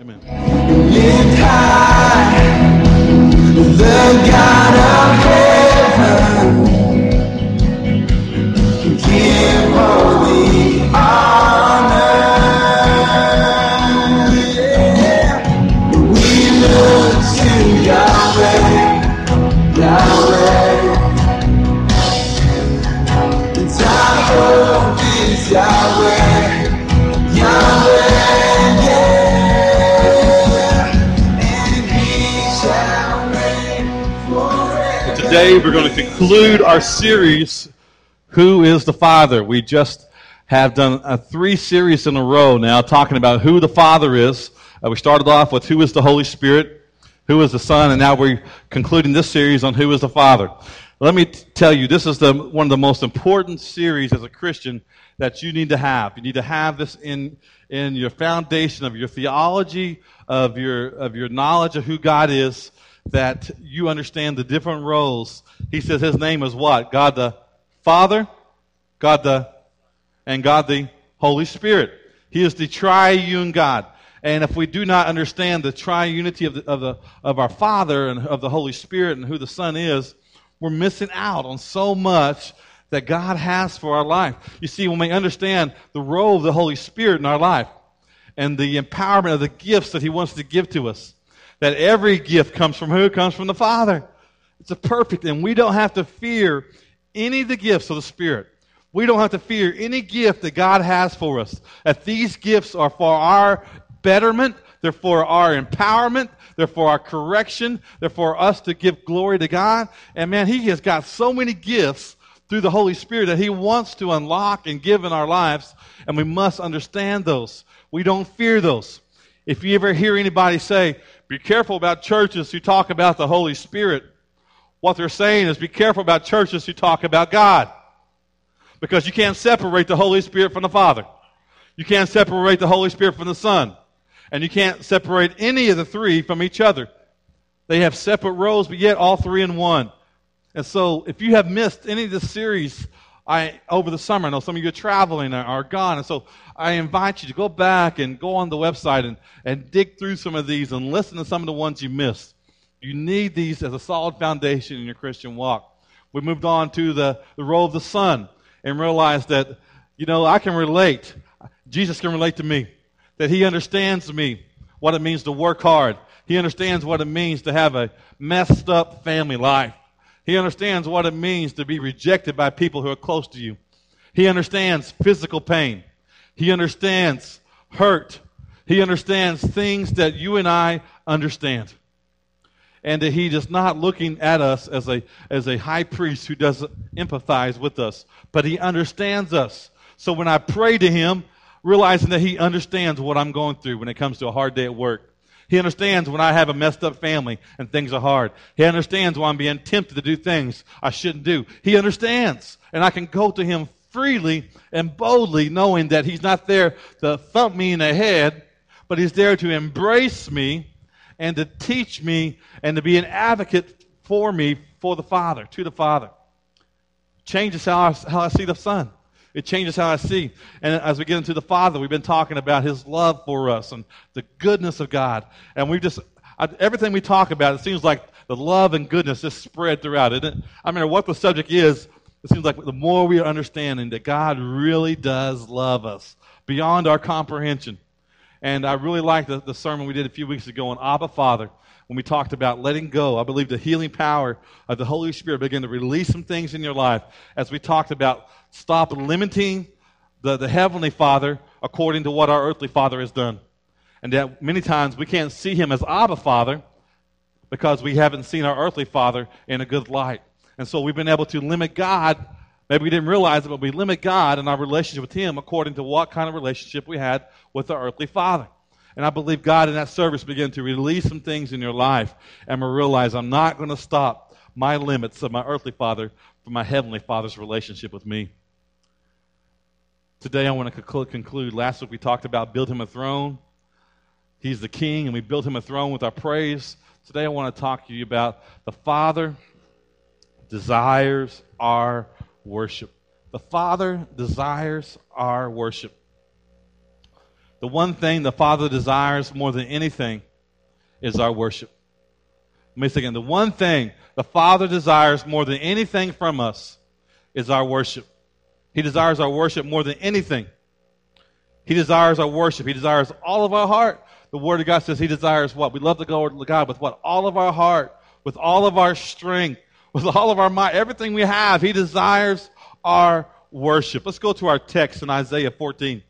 Amen. Lift high, the God of heaven, give all the honor. Yeah. We look to Yahweh, Yahweh. And our hope is Yahweh, Yahweh. Today we're going to conclude our series, Who is the Father? We just have done 3 series in a row now talking about who the Father is. We started off with who is the Holy Spirit, who is the Son, and now we're concluding this series on who is the Father. Let me tell you, this is one of the most important series as a Christian that you need to have. You need to have this in your foundation of your theology, of your knowledge of who God is, that you understand the different roles. He says his name is what? God the Father, and God the Holy Spirit. He is the triune God. And if we do not understand the triunity of our Father and of the Holy Spirit and who the Son is, we're missing out on so much that God has for our life. You see, when we understand the role of the Holy Spirit in our life and the empowerment of the gifts that He wants to give to us, that every gift comes from who? It comes from the Father. It's a perfect, and we don't have to fear any of the gifts of the Spirit. We don't have to fear any gift that God has for us. That these gifts are for our betterment, they're for our empowerment, they're for our correction, they're for us to give glory to God. And man, He has got so many gifts through the Holy Spirit that He wants to unlock and give in our lives, and we must understand those. We don't fear those. If you ever hear anybody say, be careful about churches who talk about the Holy Spirit, what they're saying is be careful about churches who talk about God. Because you can't separate the Holy Spirit from the Father. You can't separate the Holy Spirit from the Son. And you can't separate any of the 3 from each other. They have separate roles, but yet all 3 in one. And so if you have missed any of this series over the summer, I know some of you are traveling or are gone, and so I invite you to go back and go on the website and dig through some of these and listen to some of the ones you missed. You need these as a solid foundation in your Christian walk. We moved on to the role of the Son and realized that, I can relate. Jesus can relate to me, that He understands me, what it means to work hard. He understands what it means to have a messed up family life. He understands what it means to be rejected by people who are close to you. He understands physical pain. He understands hurt. He understands things that you and I understand. And that He is not looking at us as a high priest who doesn't empathize with us, but He understands us. So when I pray to Him, realizing that He understands what I'm going through when it comes to a hard day at work. He understands when I have a messed up family and things are hard. He understands when I'm being tempted to do things I shouldn't do. He understands. And I can go to Him freely and boldly knowing that He's not there to thump me in the head, but He's there to embrace me and to teach me and to be an advocate for me, for the Father, to the Father. Changes how I see the Son. It changes how I see. And as we get into the Father, we've been talking about His love for us and the goodness of God. And everything we talk about, it seems like the love and goodness is spread throughout, isn't it? I mean, what the subject is, it seems like the more we are understanding that God really does love us beyond our comprehension. And I really like the sermon we did a few weeks ago on Abba Father, when we talked about letting go. I believe the healing power of the Holy Spirit began to release some things in your life as we talked about stop limiting the Heavenly Father according to what our earthly father has done. And that many times we can't see Him as Abba Father because we haven't seen our earthly father in a good light. And so we've been able to limit God. Maybe we didn't realize it, but we limit God and our relationship with Him according to what kind of relationship we had with our earthly father. And I believe God in that service began to release some things in your life and we realize I'm not going to stop my limits of my earthly father from my heavenly Father's relationship with me. Today I want to conclude. Last week we talked about build Him a throne. He's the King, and we built Him a throne with our praise. Today I want to talk to you about the Father desires our worship. The Father desires our worship. The one thing the Father desires more than anything is our worship. Let me say again. The one thing the Father desires more than anything from us is our worship. He desires our worship more than anything. He desires our worship. He desires all of our heart. The Word of God says He desires what? We love to go to God with what? All of our heart, with all of our strength, with all of our might, everything we have. He desires our worship. Let's go to our text in Isaiah 14.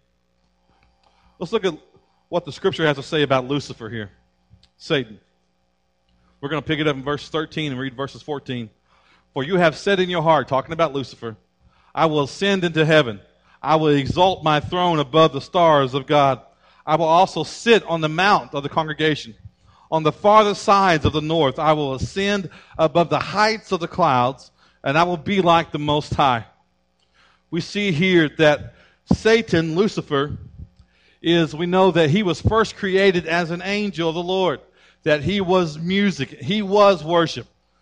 Let's look at what the Scripture has to say about Lucifer here, Satan. We're going to pick it up in verse 13 and read verses 14. For you have said in your heart, talking about Lucifer, I will ascend into heaven. I will exalt my throne above the stars of God. I will also sit on the mount of the congregation. On the farthest sides of the north, I will ascend above the heights of the clouds, and I will be like the Most High. We see here that Satan, Lucifer, we know that he was first created as an angel of the Lord, that he was music, he was worship.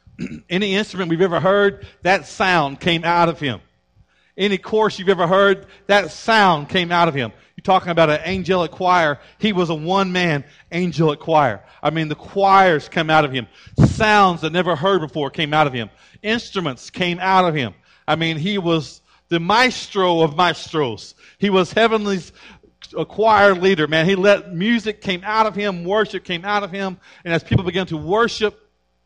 Any instrument we've ever heard, that sound came out of him. Any chorus you've ever heard, that sound came out of him. You're talking about an angelic choir. He was a one-man angelic choir. I mean, the choirs came out of him. Sounds that never heard before came out of him. Instruments came out of him. I mean, he was the maestro of maestros. He was heavenly's choir leader, man. He let music came out of him, worship came out of him, and as people began to worship,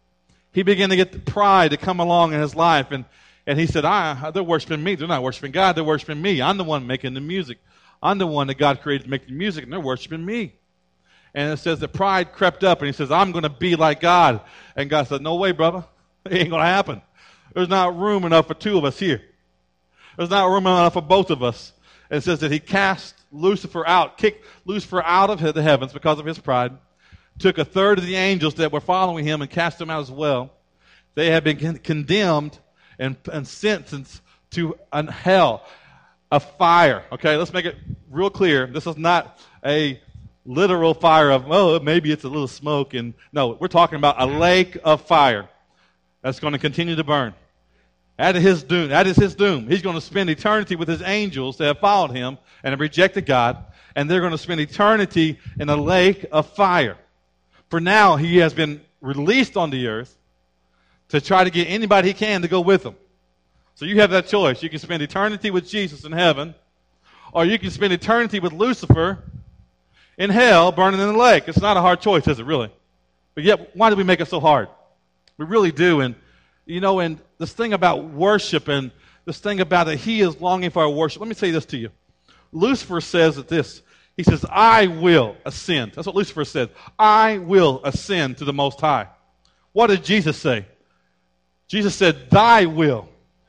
he began to get the pride to come along in his life, and he said, they're worshiping me. They're not worshiping God. They're worshiping me. I'm the one making the music. I'm the one that God created to make the music, and they're worshiping me. And it says that pride crept up, and he says, I'm going to be like God. And God said, no way, brother. It ain't going to happen. There's not room enough for two of us here. There's not room enough for both of us. And it says that he cast Lucifer out, kicked Lucifer out of the heavens because of his pride, took a third of the angels that were following him and cast them out as well. They had been condemned and sentenced to hell, a fire. Okay, let's make it real clear. This is not a literal fire of, maybe it's a little smoke. And no, we're talking about a lake of fire that's going to continue to burn. That is his doom. He's going to spend eternity with his angels that have followed him and have rejected God, and they're going to spend eternity in a lake of fire. For now, he has been released on the earth to try to get anybody he can to go with him. So you have that choice. You can spend eternity with Jesus in heaven, or you can spend eternity with Lucifer in hell, burning in the lake. It's not a hard choice, is it really? But yet, why do we make it so hard? We really do. And, and this thing about worship and this thing about that he is longing for our worship. Let me say this to you. Lucifer says this. He says, I will ascend. That's what Lucifer said. I will ascend to the Most High. What did Jesus say? Jesus said, thy will.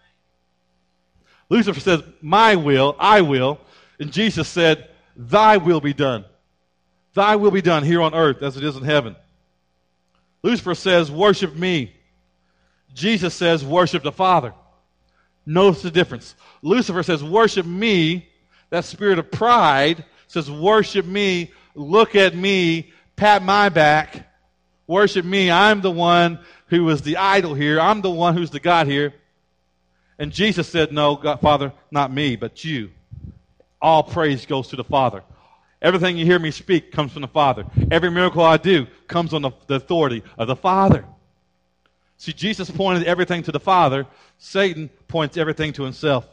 Lucifer says, my will, I will. And Jesus said, thy will be done. Thy will be done here on earth as it is in heaven. Lucifer says, worship me. Jesus says, worship the Father. Notice the difference. Lucifer says, worship me. That spirit of pride says, worship me, look at me, pat my back, worship me. I'm the one who is the idol here. I'm the one who's the God here. And Jesus said, no, God, Father, not me, but you. All praise goes to the Father. Everything you hear me speak comes from the Father. Every miracle I do comes on the authority of the Father. See, Jesus pointed everything to the Father. Satan points everything to himself.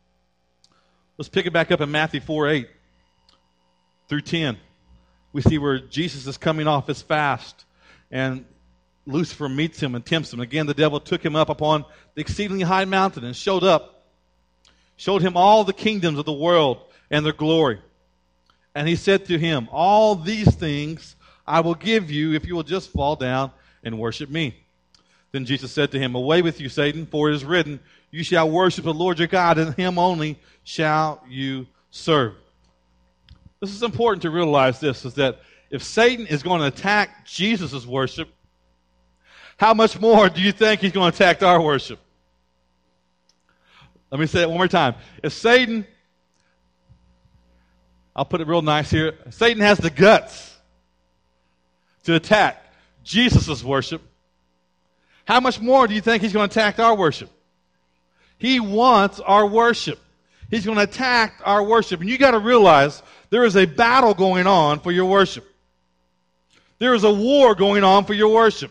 Let's pick it back up in Matthew 4:8 through 10. We see where Jesus is coming off his fast, and Lucifer meets him and tempts him. Again, the devil took him up upon the exceedingly high mountain and showed him all the kingdoms of the world and their glory. And he said to him, all these things I will give you if you will just fall down and worship me. Then Jesus said to him, away with you, Satan, for it is written, you shall worship the Lord your God, and him only shall you serve. This is important to realize this, is that if Satan is going to attack Jesus' worship, how much more do you think he's going to attack our worship? Let me say it one more time. If Satan, I'll put it real nice here, Satan has the guts to attack Jesus' worship, how much more do you think he's going to attack our worship? He wants our worship. He's going to attack our worship. And you got to realize There is a battle going on for your worship. There is a war going on for your worship.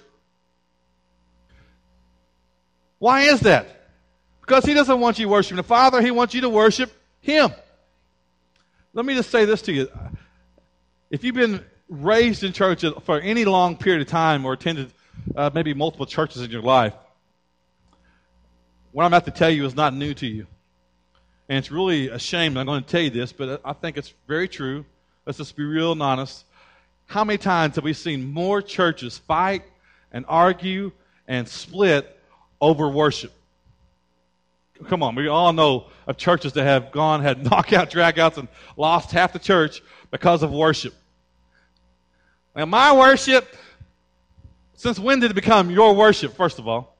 Why is that? Because he doesn't want you worshiping the Father. He wants you to worship him. Let me just say this to you. If you've been raised in church for any long period of time or attended maybe multiple churches in your life, what I'm about to tell you is not new to you. And it's really a shame that I'm going to tell you this, but I think it's very true. Let's just be real and honest. How many times have we seen more churches fight and argue and split over worship? Come on, we all know of churches that have had knockout dragouts and lost half the church because of worship. Now, my worship, since when did it become your worship, first of all?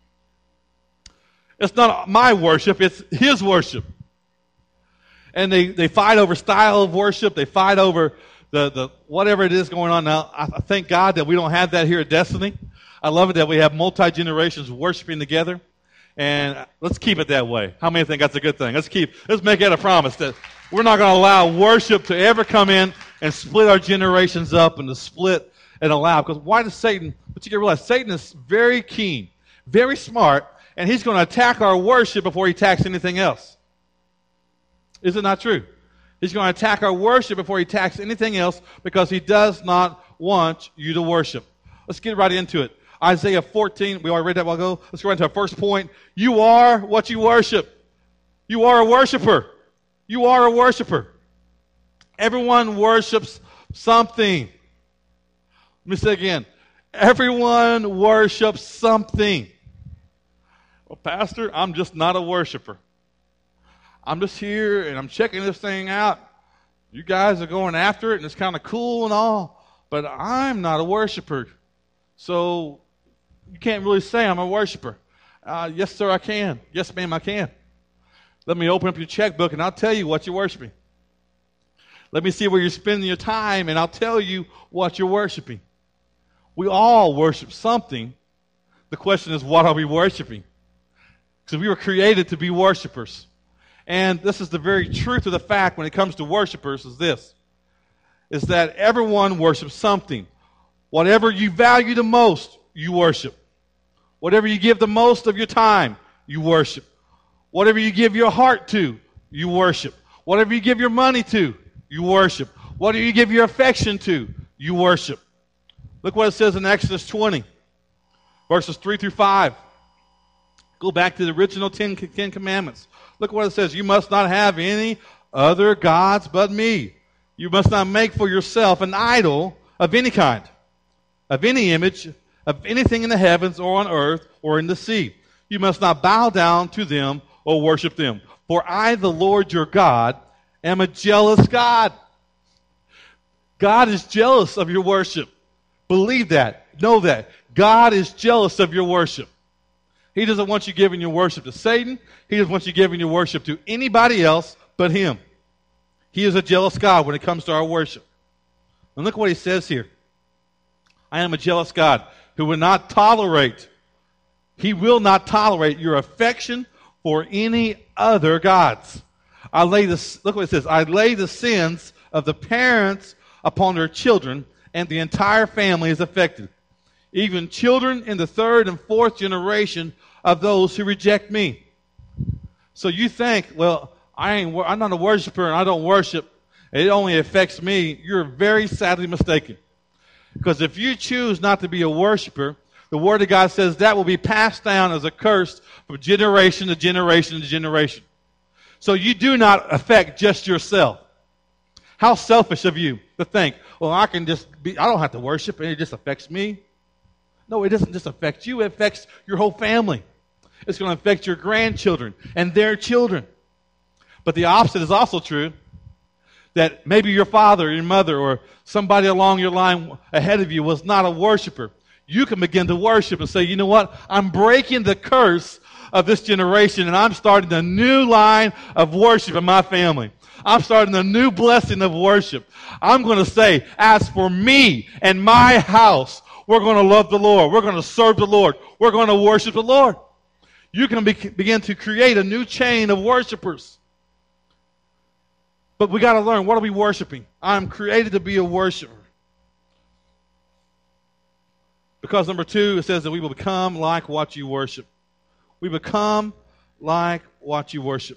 It's not my worship, it's his worship. And they fight over style of worship. They fight over the whatever it is going on now. I thank God that we don't have that here at Destiny. I love it that we have multi-generations worshiping together. And let's keep it that way. How many think that's a good thing? Let's make it a promise that we're not going to allow worship to ever come in and split our generations up and to split and allow. Because why does Satan, but you can realize Satan is very keen, very smart, and he's going to attack our worship before he attacks anything else. Is it not true? He's going to attack our worship before he attacks anything else because he does not want you to worship. Let's get right into it. Isaiah 14, we already read that a while ago. Let's go right into our first point. You are what you worship. You are a worshiper. You are a worshiper. Everyone worships something. Let me say again. Everyone worships something. Well, Pastor, I'm just not a worshiper. I'm just here and I'm checking this thing out. You guys are going after it and it's kind of cool and all, but I'm not a worshiper. So you can't really say I'm a worshiper. Yes, sir, I can. Yes, ma'am, I can. Let me open up your checkbook and I'll tell you what you're worshiping. Let me see where you're spending your time and I'll tell you what you're worshiping. We all worship something. The question is, what are we worshiping? Because we were created to be worshipers. And this is the very truth of the fact when it comes to worshipers is this, is that everyone worships something. Whatever you value the most, you worship. Whatever you give the most of your time, you worship. Whatever you give your heart to, you worship. Whatever you give your money to, you worship. Whatever you give your affection to, you worship. Look what it says in Exodus 20, verses 3 through 5. Go back to the original Ten Commandments. Look what it says. You must not have any other gods but me. You must not make for yourself an idol of any kind, of any image, of anything in the heavens or on earth or in the sea. You must not bow down to them or worship them. For I, the Lord your God, am a jealous God. God is jealous of your worship. Believe that. Know that. God is jealous of your worship. He doesn't want you giving your worship to Satan. He doesn't want you giving your worship to anybody else but him. He is a jealous God when it comes to our worship. And look what he says here. I am a jealous God who will not tolerate, he will not tolerate your affection for any other gods. Look what it says. I lay the sins of the parents upon their children, and the entire family is affected. Even children in the third and fourth generation of those who reject me. So you think, well, I'm not a worshiper and I don't worship. It only affects me. You're very sadly mistaken. Because if you choose not to be a worshiper, the Word of God says that will be passed down as a curse from generation to generation to generation. So you do not affect just yourself. How selfish of you to think, well, I don't have to worship and it just affects me. No, it doesn't just affect you. It affects your whole family. It's going to affect your grandchildren and their children. But the opposite is also true, that maybe your father or your mother or somebody along your line ahead of you was not a worshiper. You can begin to worship and say, you know what? I'm breaking the curse of this generation and I'm starting a new line of worship in my family. I'm starting a new blessing of worship. I'm going to say, as for me and my house, we're going to love the Lord. We're going to serve the Lord. We're going to worship the Lord. You can begin to create a new chain of worshipers. But we got to learn, what are we worshiping? I'm created to be a worshiper. Because number 2, it says that we will become like what you worship. We become like what you worship.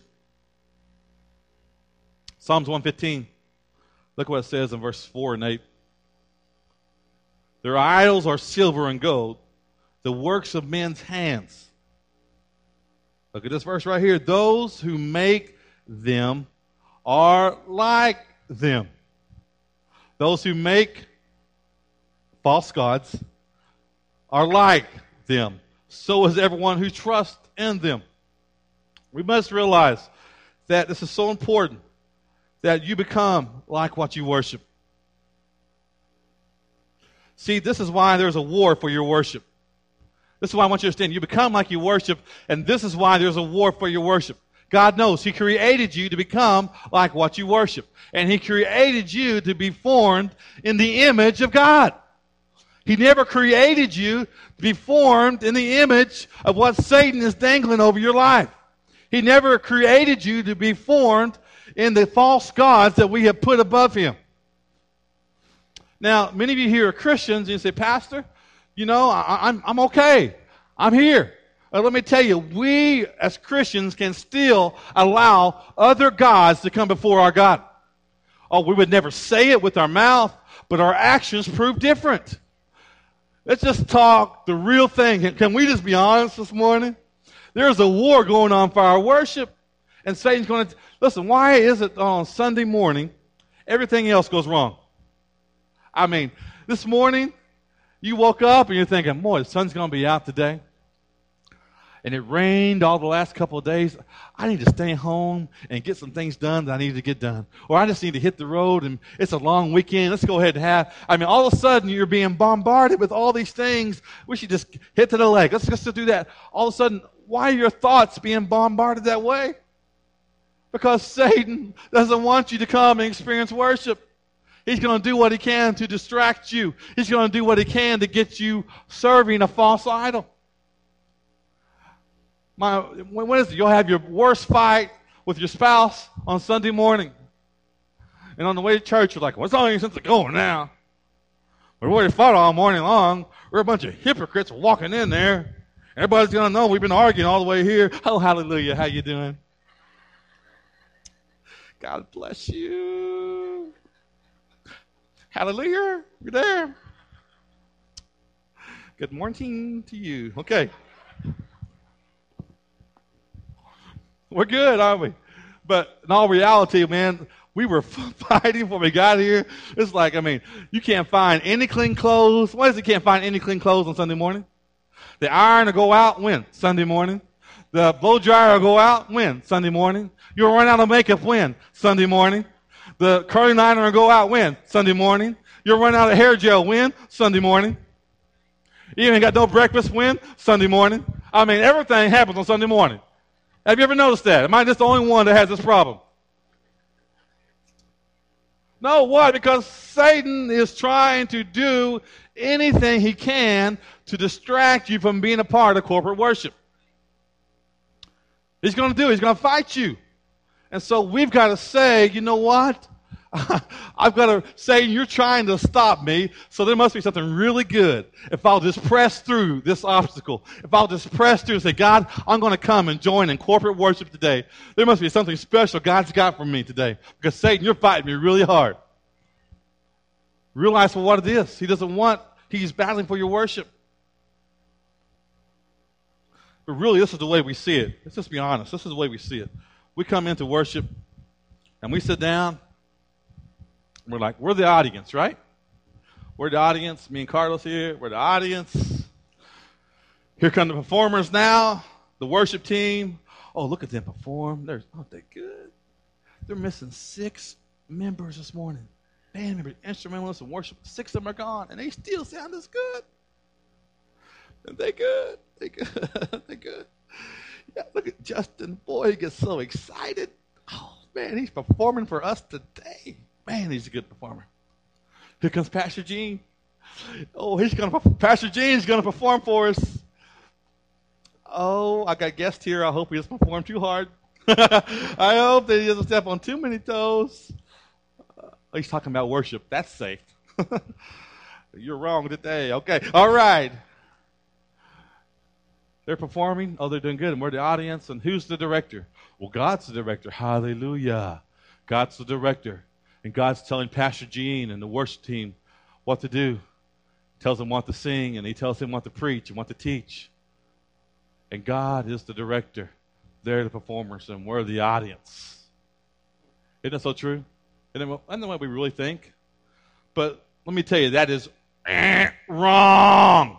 Psalms 115. Look what it says in verse 4 and 8. Their idols are silver and gold, the works of men's hands. Look at this verse right here. Those who make them are like them. Those who make false gods are like them. So is everyone who trusts in them. We must realize that this is so important, that you become like what you worship. See, this is why there's a war for your worship. This is why I want you to understand. You become like you worship, and this is why there's a war for your worship. God knows He created you to become like what you worship. And He created you to be formed in the image of God. He never created you to be formed in the image of what Satan is dangling over your life. He never created you to be formed in the false gods that we have put above Him. Now, many of you here are Christians, and you say, Pastor, you know, I'm okay. I'm here. Let me tell you, we as Christians can still allow other gods to come before our God. Oh, we would never say it with our mouth, but our actions prove different. Let's just talk the real thing. Can we just be honest this morning? There's a war going on for our worship. And Satan's going to... Listen, why is it on Sunday morning everything else goes wrong? I mean, this morning you woke up and you're thinking, boy, the sun's going to be out today. And it rained all the last couple of days. I need to stay home and get some things done that I need to get done. Or I just need to hit the road, and it's a long weekend. Let's go ahead and have... I mean, all of a sudden, you're being bombarded with all these things. We should just hit to the leg. Let's just do that. All of a sudden, why are your thoughts being bombarded that way? Because Satan doesn't want you to come and experience worship. He's going to do what he can to distract you. He's going to do what he can to get you serving a false idol. When is it? You'll have your worst fight with your spouse on Sunday morning. And on the way to church, you're like, what's all any sense of going now? We already fought all morning long. We're a bunch of hypocrites walking in there. Everybody's going to know we've been arguing all the way here. Oh, hallelujah. How you doing? God bless you. Hallelujah. You're there. Good morning to you. Okay. We're good, aren't we? But in all reality, man, we were fighting before we got here. It's like, I mean, you can't find any clean clothes. Why is it can't find any clean clothes on Sunday morning? The iron will go out when? Sunday morning. The blow dryer will go out when? Sunday morning. You'll run out of makeup when? Sunday morning. The curling iron will go out when? Sunday morning. You'll run out of hair gel when? Sunday morning. You ain't got no breakfast when? Sunday morning. I mean, everything happens on Sunday morning. Have you ever noticed that? Am I just the only one that has this problem? No, why? Because Satan is trying to do anything he can to distract you from being a part of corporate worship. He's going to do it. He's going to fight you. And so we've got to say, you know what? I've got to say, you're trying to stop me, so there must be something really good if I'll just press through this obstacle. If I'll just press through and say, God, I'm going to come and join in corporate worship today. There must be something special God's got for me today. Because Satan, you're fighting me really hard. Realize for what it is. He's battling for your worship. But really, this is the way we see it. Let's just be honest. This is the way we see it. We come into worship, and we sit down. We're like, we're the audience, right? We're the audience. Me and Carlos here. We're the audience. Here come the performers now. The worship team. Oh, look at them perform. Aren't they good? They're missing 6 members this morning. Band members, instrumentalists, and worship. 6 of them are gone, and they still sound as good. And they good. They good. They good. Yeah, look at Justin. Boy, he gets so excited. Oh, man, he's performing for us today. Man, he's a good performer. Here comes Pastor Gene. Oh, Pastor Gene's going to perform for us. Oh, I got a guest here. I hope he doesn't perform too hard. I hope that he doesn't step on too many toes. He's talking about worship. That's safe. You're wrong today. Okay. All right. They're performing. Oh, they're doing good. And we're the audience. And who's the director? Well, God's the director. Hallelujah. God's the director. And God's telling Pastor Gene and the worship team what to do. He tells them what to sing, and he tells them what to preach and what to teach. And God is the director. They're the performers, and we're the audience. Isn't that so true? Isn't that what we really think? But let me tell you, that is wrong.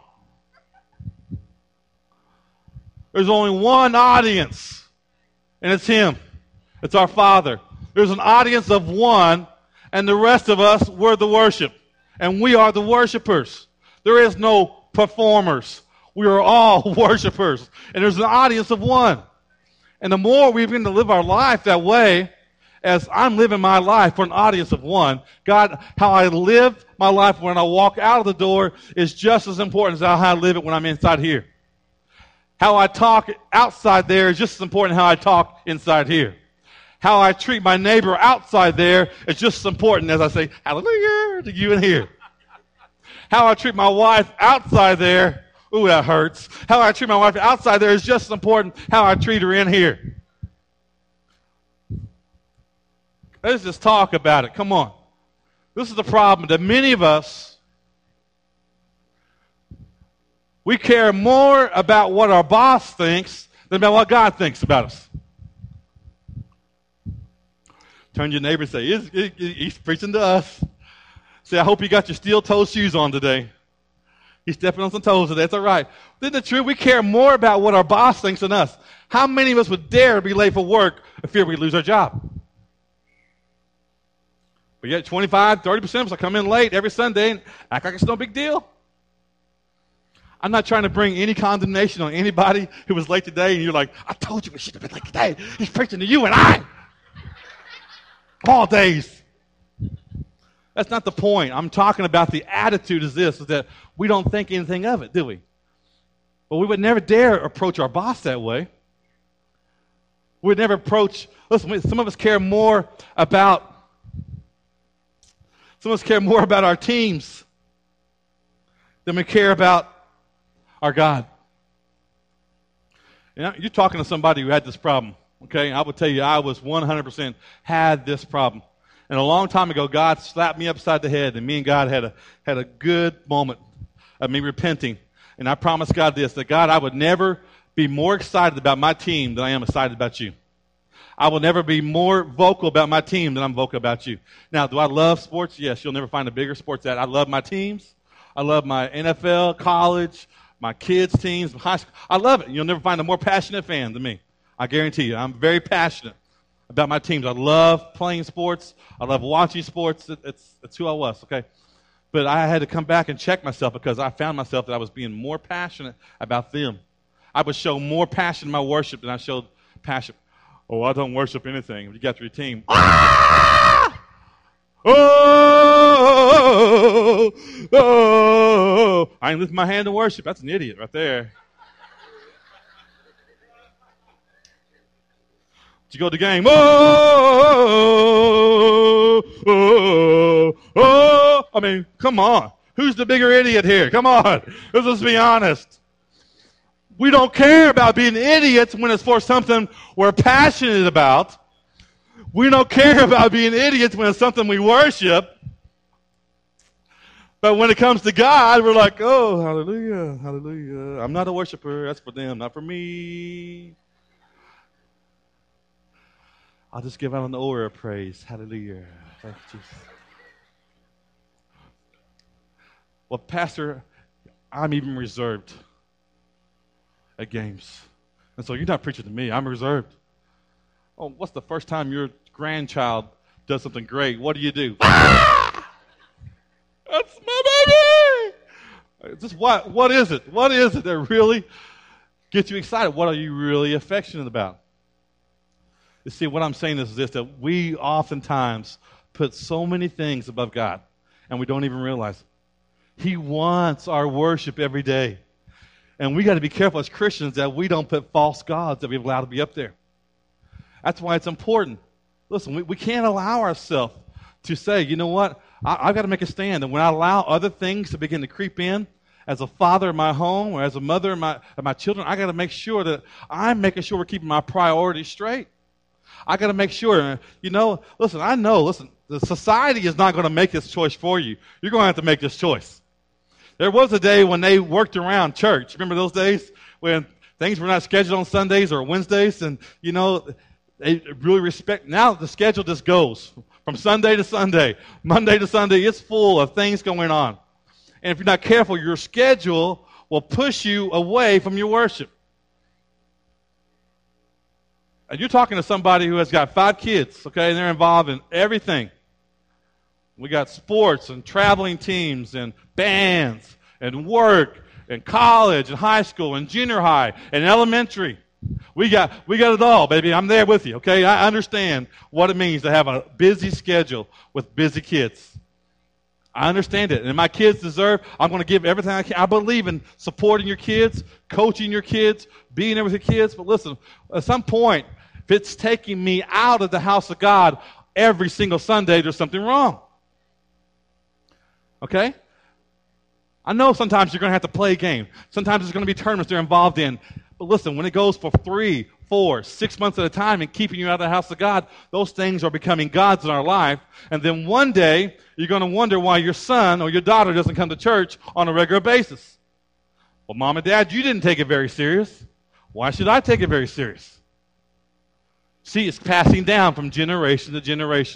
There's only one audience, and it's Him. It's our Father. There's an audience of one, and the rest of us, we're the worship. And we are the worshipers. There is no performers. We are all worshipers. And there's an audience of one. And the more we begin to live our life that way, as I'm living my life for an audience of one, God, how I live my life when I walk out of the door is just as important as how I live it when I'm inside here. How I talk outside there is just as important as how I talk inside here. How I treat my neighbor outside there is just as important as I say, hallelujah, to you in here. How I treat my wife outside there, ooh, that hurts. How I treat my wife outside there is just as important how I treat her in here. Let's just talk about it. Come on. This is the problem that many of us, we care more about what our boss thinks than about what God thinks about us. Turn to your neighbor and say, he's preaching to us. Say, I hope you got your steel-toed shoes on today. He's stepping on some toes today. That's all right. Isn't it true? We care more about what our boss thinks than us. How many of us would dare be late for work if fear we lose our job? But yet 25, 30% of us will come in late every Sunday and act like it's no big deal. I'm not trying to bring any condemnation on anybody who was late today and you're like, I told you we should have been late today. He's preaching to you and I. All days. That's not the point. I'm talking about the attitude is this, is that we don't think anything of it, do we? But we would never dare approach our boss that way. We'd never approach, listen, some of us care more about our teams than we care about our God. You know, you're talking to somebody who had this problem, okay? I would tell you I was 100% had this problem. And a long time ago, God slapped me upside the head, and me and God had a good moment of me repenting. And I promised God this, that God, I would never be more excited about my team than I am excited about you. I will never be more vocal about my team than I'm vocal about you. Now, do I love sports? Yes, you'll never find a bigger sports that I love my teams. I love my NFL, college, my kids' teams, high school. I love it. You'll never find a more passionate fan than me. I guarantee you. I'm very passionate about my teams. I love playing sports. I love watching sports. It's who I was, okay? But I had to come back and check myself because I found myself that I was being more passionate about them. I would show more passion in my worship than I showed passion. Oh, I don't worship anything. You got your team. Ah! Oh, oh, I ain't lift my hand to worship. That's an idiot right there. Did you go to the game? Oh, oh, oh. I mean, come on. Who's the bigger idiot here? Come on. Let's just be honest. We don't care about being idiots when it's for something we're passionate about. We don't care about being idiots when it's something we worship. But when it comes to God, we're like, oh, hallelujah, hallelujah. I'm not a worshiper. That's for them, not for me. I'll just give out an aura of praise. Hallelujah. Thank you, Jesus. Well, Pastor, I'm even reserved at games. And so you're not preaching to me. I'm reserved. Oh, what's the first time your grandchild does something great? What do? Ah! That's my baby! Just what is it? What is it that really gets you excited? What are you really affectionate about? You see, what I'm saying is this, that we oftentimes put so many things above God, and we don't even realize it. He wants our worship every day. And we got to be careful as Christians that we don't put false gods that we allow to be up there. That's why it's important. Listen, we can't allow ourselves to say, you know what, I've got to make a stand. And when I allow other things to begin to creep in, as a father in my home or as a mother in my children, I got to make sure that I'm making sure we're keeping my priorities straight. I got to make sure, listen, the society is not going to make this choice for you. You're going to have to make this choice. There was a day when they worked around church. Remember those days when things were not scheduled on Sundays or Wednesdays? And, they really respect. Now the schedule just goes from Sunday to Sunday, Monday to Sunday. It's full of things going on. And if you're not careful, your schedule will push you away from your worship. And you're talking to somebody who has got 5 kids, okay, and they're involved in everything. We got sports and traveling teams and bands and work and college and high school and junior high and elementary. We got it all, baby. I'm there with you, okay? I understand what it means to have a busy schedule with busy kids. I understand it. And my kids deserve, I'm going to give everything I can. I believe in supporting your kids, coaching your kids, being there with your kids. But listen, at some point, if it's taking me out of the house of God every single Sunday, there's something wrong. Okay? I know sometimes you're going to have to play a game. Sometimes there's going to be tournaments they're involved in. But listen, when it goes for 3, 4, 6 months at a time and keeping you out of the house of God, those things are becoming gods in our life. And then one day, you're going to wonder why your son or your daughter doesn't come to church on a regular basis. Well, Mom and Dad, you didn't take it very serious. Why should I take it very serious? See, it's passing down from generation to generation.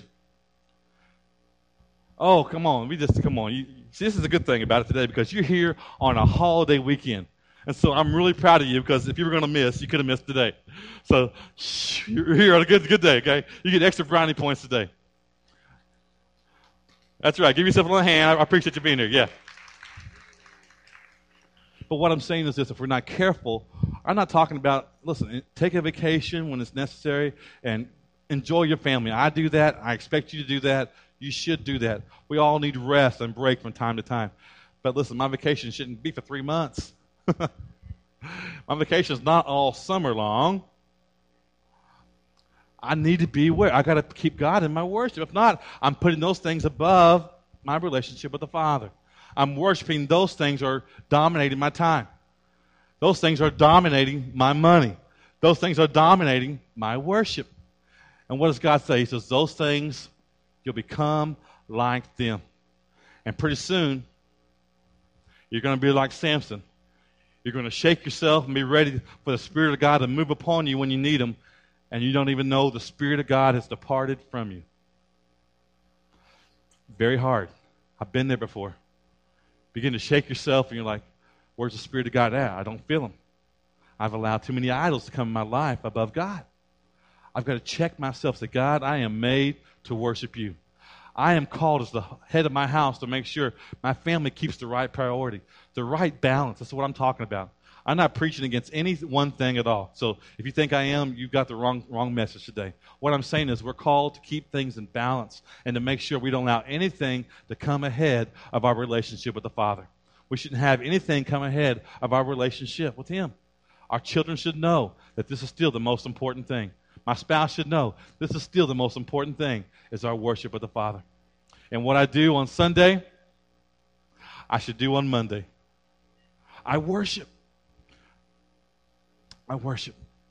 Oh, come on. Come on. See, this is a good thing about it today because you're here on a holiday weekend. And so I'm really proud of you because if you were going to miss, you could have missed today. So you're here on a good day, okay? You get extra brownie points today. That's right. Give yourself a little hand. I appreciate you being here. Yeah. But what I'm saying is this. If we're not careful, I'm not talking about, listen, take a vacation when it's necessary and enjoy your family. I do that. I expect you to do that. You should do that. We all need rest and break from time to time. But listen, my vacation shouldn't be for 3 months. My vacation is not all summer long. I need to be aware. I got to keep God in my worship. If not, I'm putting those things above my relationship with the Father. I'm worshiping those things are dominating my time. Those things are dominating my money. Those things are dominating my worship. And what does God say? He says, those things, you'll become like them. And pretty soon, you're going to be like Samson. You're going to shake yourself and be ready for the Spirit of God to move upon you when you need Him, and you don't even know the Spirit of God has departed from you. Very hard. I've been there before. Begin to shake yourself, and you're like, where's the Spirit of God at? I don't feel Him. I've allowed too many idols to come in my life above God. I've got to check myself, say, God, I am made to worship you. I am called as the head of my house to make sure my family keeps the right priority, the right balance. That's what I'm talking about. I'm not preaching against any one thing at all. So if you think I am, you've got the wrong message today. What I'm saying is we're called to keep things in balance and to make sure we don't allow anything to come ahead of our relationship with the Father. We shouldn't have anything come ahead of our relationship with Him. Our children should know that this is still the most important thing. My spouse should know this is still the most important thing is our worship with the Father. And what I do on Sunday, I should do on Monday. I worship. I worship.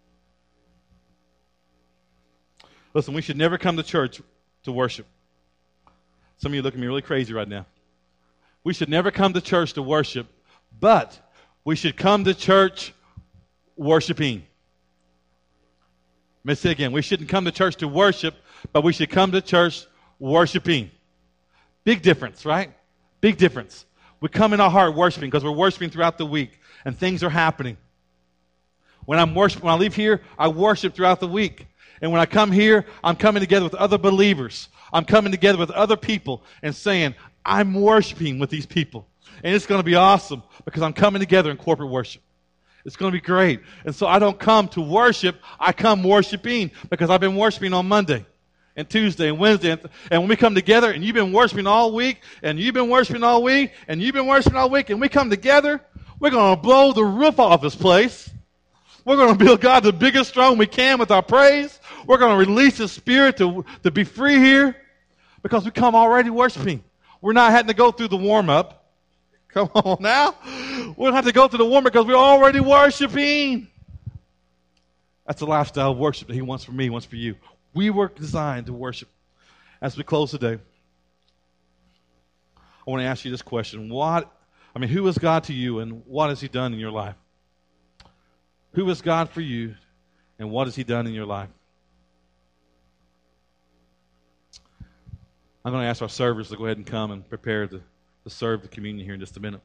Listen, we should never come to church to worship. Some of you look at me really crazy right now. We should never come to church to worship, but we should come to church worshiping. Let me say it again. We shouldn't come to church to worship, but we should come to church worshiping. Big difference, right? Big difference. We come in our heart worshiping because we're worshiping throughout the week and things are happening. When I leave here, I worship throughout the week. And when I come here, I'm coming together with other believers. I'm coming together with other people and saying, I'm worshiping with these people. And it's going to be awesome because I'm coming together in corporate worship. It's going to be great. And so I don't come to worship. I come worshiping because I've been worshiping on Monday and Tuesday and Wednesday. And when we come together and you've been worshiping all week and you've been worshiping all week and you've been worshiping all week and we come together, we're going to blow the roof off this place. We're going to build God the biggest throne we can with our praise. We're going to release His Spirit to be free here because we come already worshiping. We're not having to go through the warm-up. Come on now. We don't have to go through the warm-up because we're already worshiping. That's the lifestyle of worship that He wants for me, wants for you. We were designed to worship. As we close today, I want to ask you this question. Who is God to you, and what has He done in your life? Who is God for you, and what has He done in your life? I'm going to ask our servers to go ahead and come and prepare to serve the communion here in just a minute.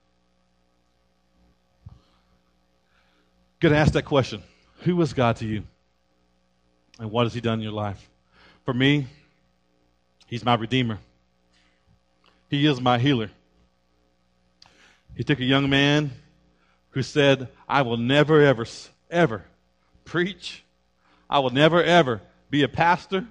Going to ask that question. Who is God to you? And what has He done in your life? For me, He's my Redeemer. He is my healer. He took a young man who said, I will never, ever, ever preach. I will never, ever be a pastor.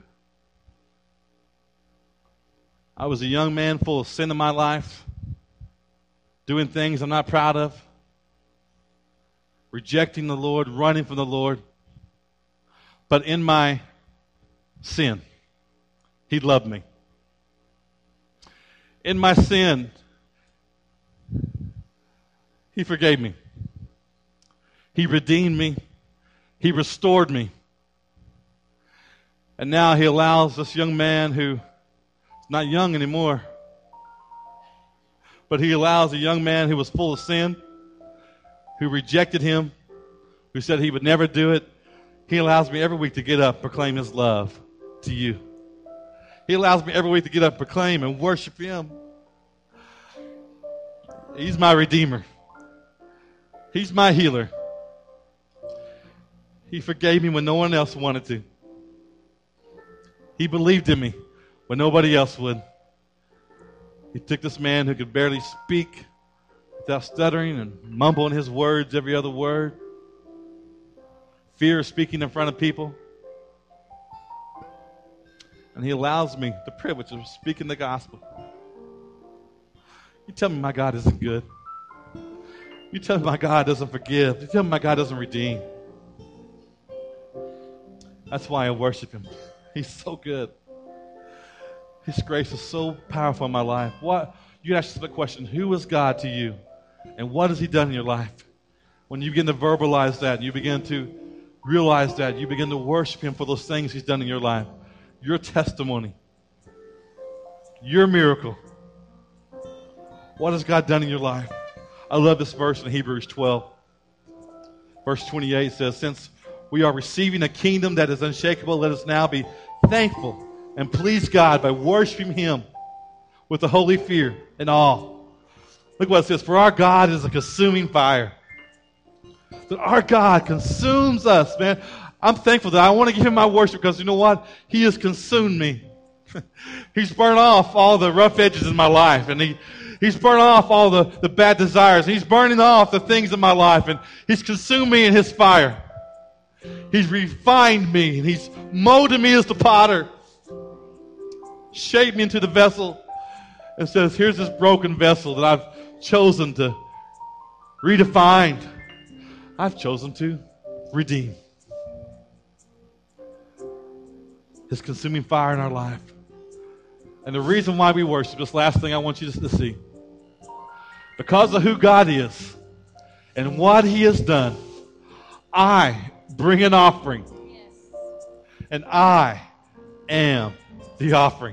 I was a young man full of sin in my life, doing things I'm not proud of, rejecting the Lord, running from the Lord. But in my sin, He loved me. In my sin, He forgave me. He redeemed me. He restored me. And now He allows this young man who is not young anymore, but He allows a young man who was full of sin, who rejected Him, who said he would never do it. He allows me every week to get up and proclaim His love to you. He allows me every week to get up, proclaim, and worship Him. He's my Redeemer. He's my healer. He forgave me when no one else wanted to. He believed in me when nobody else would. He took this man who could barely speak without stuttering and mumbling his words, every other word. Fear of speaking in front of people. And He allows me the privilege of speaking the gospel. You tell me my God isn't good. You tell me my God doesn't forgive. You tell me my God doesn't redeem. That's why I worship Him. He's so good. His grace is so powerful in my life. You ask yourself the question, who is God to you? And what has He done in your life? When you begin to verbalize that, you begin to realize that, you begin to worship Him for those things He's done in your life. Your testimony. Your miracle. What has God done in your life? I love this verse in Hebrews 12. Verse 28 says, since we are receiving a kingdom that is unshakable, let us now be thankful and please God by worshiping Him with a holy fear and awe. Look what it says, for our God is a consuming fire. That our God consumes us, man. I'm thankful that I want to give Him my worship because you know what? He has consumed me. He's burned off all the rough edges in my life, and He's burned off all the bad desires. He's burning off the things in my life, and He's consumed me in His fire. He's refined me, and He's molded me as the potter, shaped me into the vessel, and says, here's this broken vessel that I've chosen to redefine. I've chosen to redeem. His consuming fire in our life. And the reason why we worship, this last thing I want you to see. Because of who God is and what He has done, I bring an offering. And I am the offering.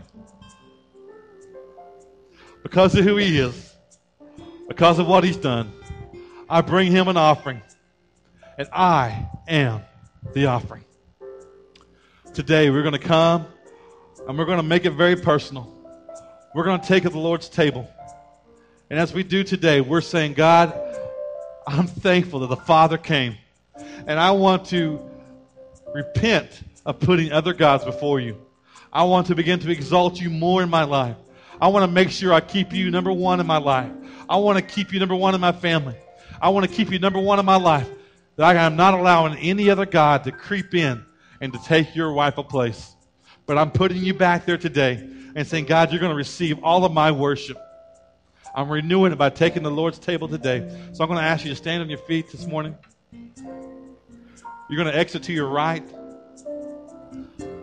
Because of who He is, because of what He's done, I bring Him an offering. And I am the offering. Today we're going to come and we're going to make it very personal. We're going to take at the Lord's table. And as we do today, we're saying, God, I'm thankful that the Father came. And I want to repent of putting other gods before you. I want to begin to exalt you more in my life. I want to make sure I keep you number one in my life. I want to keep you number one in my family. I want to keep you number one in my life. That I am not allowing any other God to creep in and to take your rightful place. But I'm putting you back there today and saying, God, you're going to receive all of my worship. I'm renewing it by taking the Lord's table today. So I'm going to ask you to stand on your feet this morning. You're going to exit to your right.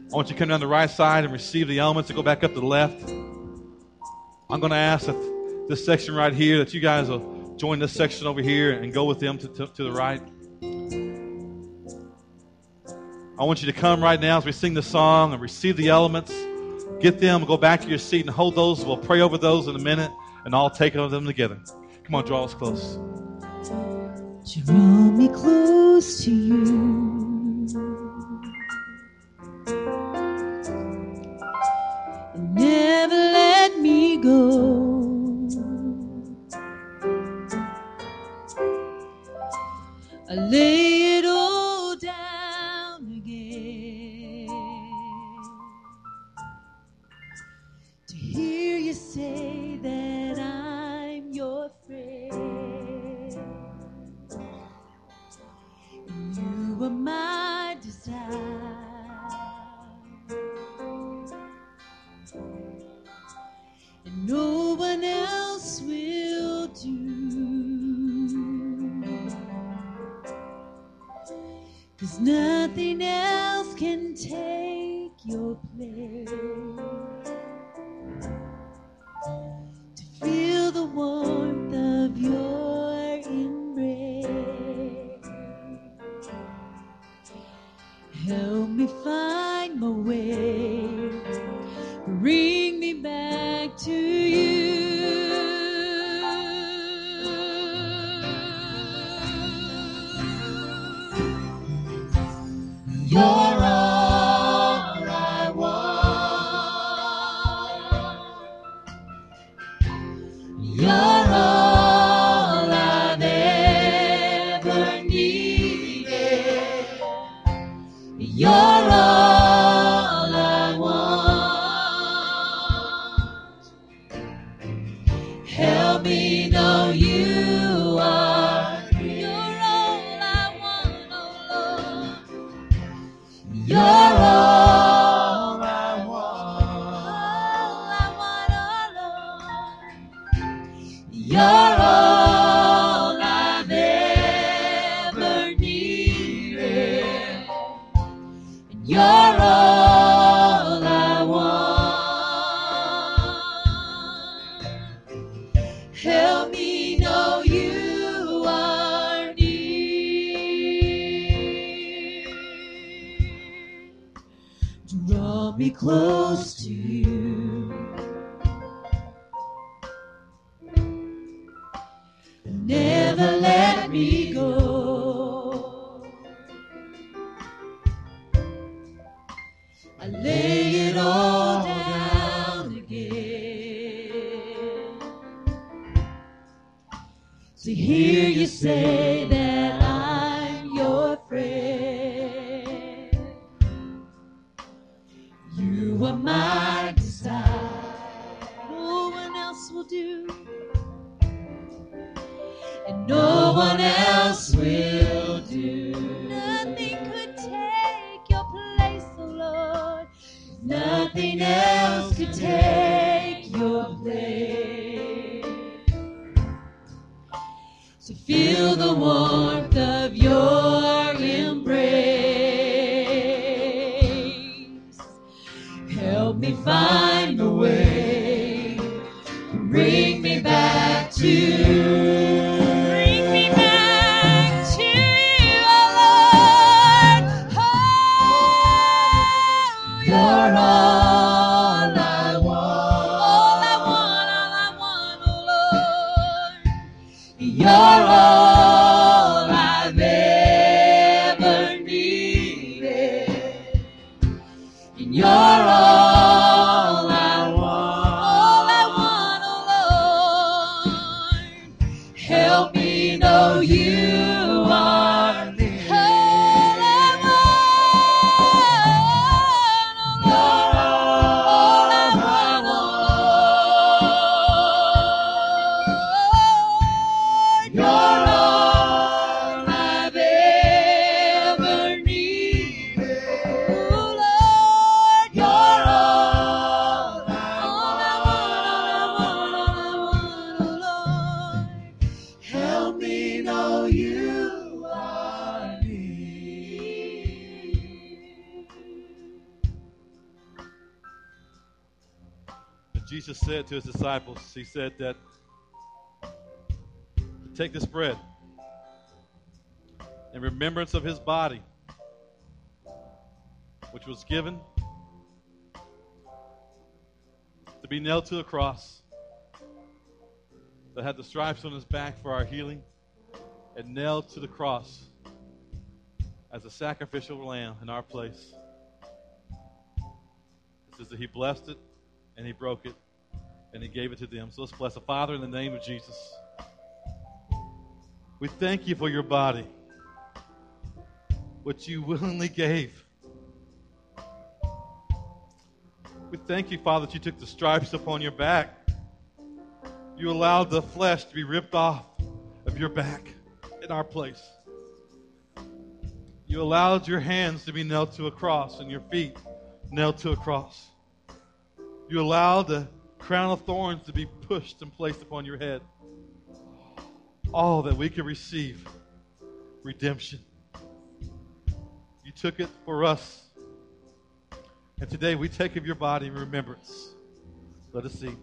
I want you to come down the right side and receive the elements and go back up to the left. I'm going to ask that this section right here, that you guys will join this section over here and go with them to the right. I want you to come right now as we sing the song and receive the elements. Get them, go back to your seat and hold those. We'll pray over those in a minute and all take of them together. Come on, draw us close. Draw me close to you. And never let me go. I lay it all down again to hear you say that I'm your friend. And you are my desire. And no one else will do. 'Cause nothing else can take your place. To feel the warmth of your embrace. Help me find my way. Bring me back to you. You're all I want. You're all I've ever needed. You're all I want. Help me know you are. You're all I want, oh Lord. You're all I want. All I want, oh Lord. You're all I've ever needed. And you're all I want. Help me know you are near. Draw me close to you. Never let me go. I lay it all down again to hear you say that I'm your friend. You are my desire. No one else will do. And no one else will do. Nothing could take your place, oh Lord. Nothing else could take your place. To feel the warmth of your embrace. Help me find a way. Bring me back to you. You're all I want. All I want, oh Lord. You're all I've ever needed. And you're all I want, oh Lord. Help me know you are near. Jesus said to his disciples, he said that, take this bread in remembrance of his body, which was given to be nailed to a cross, that had the stripes on his back for our healing, and nailed to the cross as a sacrificial lamb in our place. It says that he blessed it, and he broke it, and he gave it to them. So let's bless the Father in the name of Jesus. We thank you for your body, which you willingly gave. We thank you, Father, that you took the stripes upon your back. You allowed the flesh to be ripped off of your back in our place. You allowed your hands to be nailed to a cross and your feet nailed to a cross. You allowed the crown of thorns to be pushed and placed upon your head. All that we could receive redemption. You took it for us. And today we take of your body in remembrance. Let us see.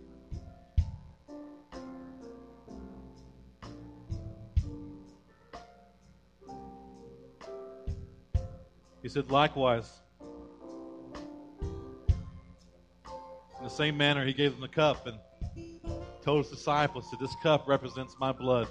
He said, likewise, in the same manner, he gave them the cup and told his disciples that this cup represents my blood,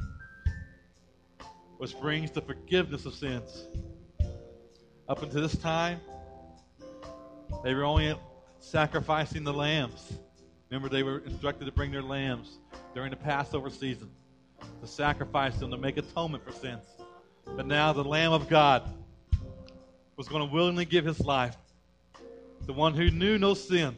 which brings the forgiveness of sins. Up until this time, they were only sacrificing the lambs. Remember, they were instructed to bring their lambs during the Passover season to sacrifice them to make atonement for sins. But now the Lamb of God was going to willingly give his life. The one who knew no sin.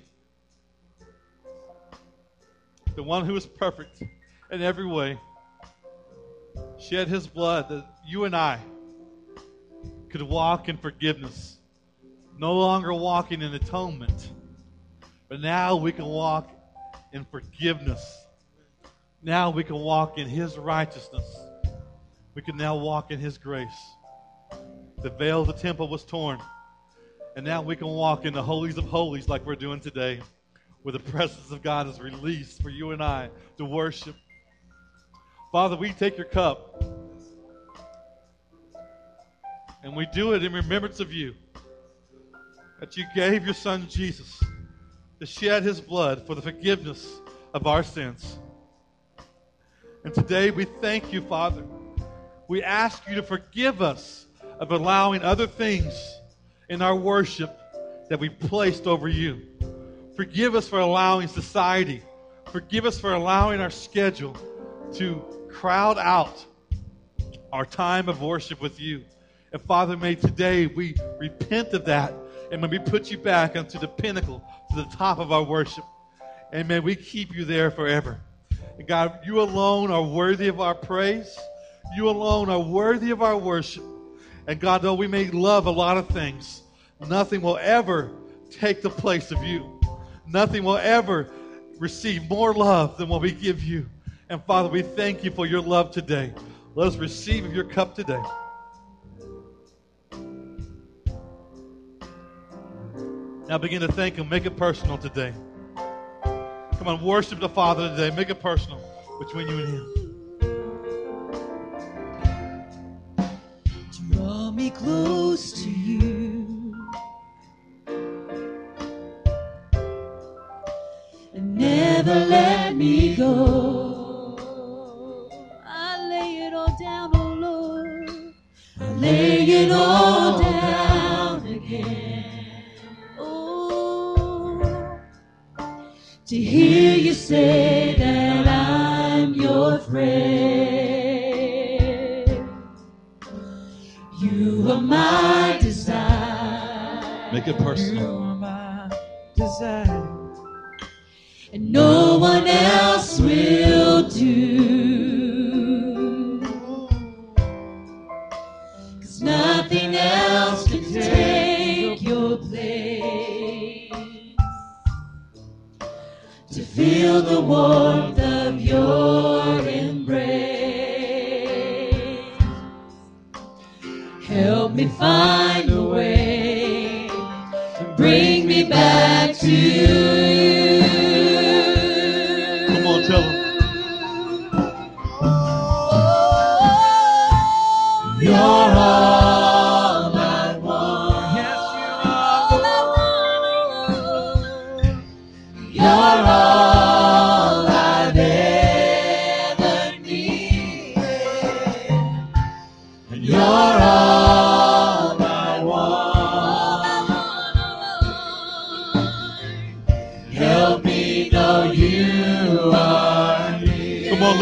The one who was perfect in every way. Shed his blood that you and I could walk in forgiveness. No longer walking in atonement. But now we can walk in forgiveness. Now we can walk in his righteousness. We can now walk in his grace. The veil of the temple was torn. And now we can walk in the holies of holies like we're doing today, where the presence of God is released for you and I to worship. Father, we take your cup, and we do it in remembrance of you, that you gave your son Jesus to shed his blood for the forgiveness of our sins. And today we thank you, Father. We ask you to forgive us of allowing other things in our worship that we placed over you. Forgive us for allowing society. Forgive us for allowing our schedule to crowd out our time of worship with you. And Father, may today we repent of that, and may we put you back onto the pinnacle, to the top of our worship. And may we keep you there forever. And God, you alone are worthy of our praise. You alone are worthy of our worship. And God, though we may love a lot of things, nothing will ever take the place of you. Nothing will ever receive more love than what we give you. And Father, we thank you for your love today. Let us receive of your cup today. Now begin to thank him. Make it personal today. Come on, worship the Father today. Make it personal between you and him. Draw me close to you and never let me go. I lay it all down, oh Lord. I lay it all down again. Oh, to hear you say that I'm your friend. You are my desire. Make it personal. You are my desire. And no one else will do. 'Cause nothing else can take your place. To feel the warmth of your embrace. Help me find a way, bring me back to you.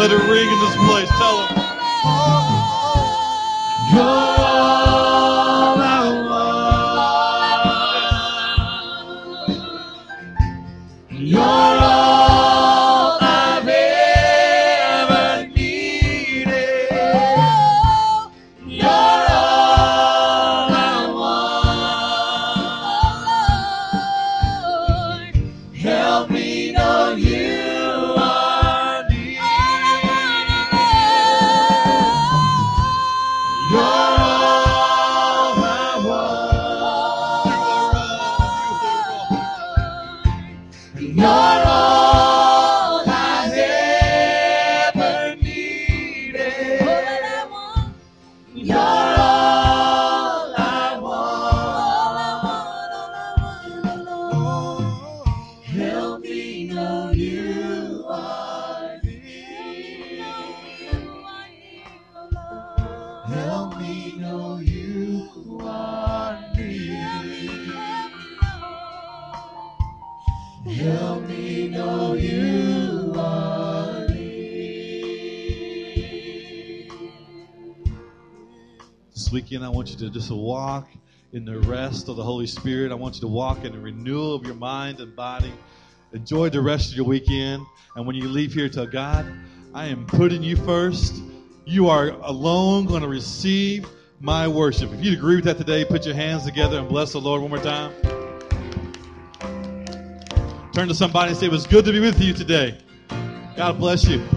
Let it ring in this place. Tell him. You're all I want. You're all I've ever needed. You're all I want. Help me know you are near. You're all I want. You're all I've ever needed. You're all I want. Help me know you are near. Help me know you are near. Help me know you are near. This weekend, I want you to just walk in the rest of the Holy Spirit. I want you to walk in the renewal of your mind and body. Enjoy the rest of your weekend. And when you leave here, tell God, I am putting you first. You are alone going to receive my worship. If you agree with that today, put your hands together and bless the Lord one more time. Turn to somebody and say, it was good to be with you today. God bless you.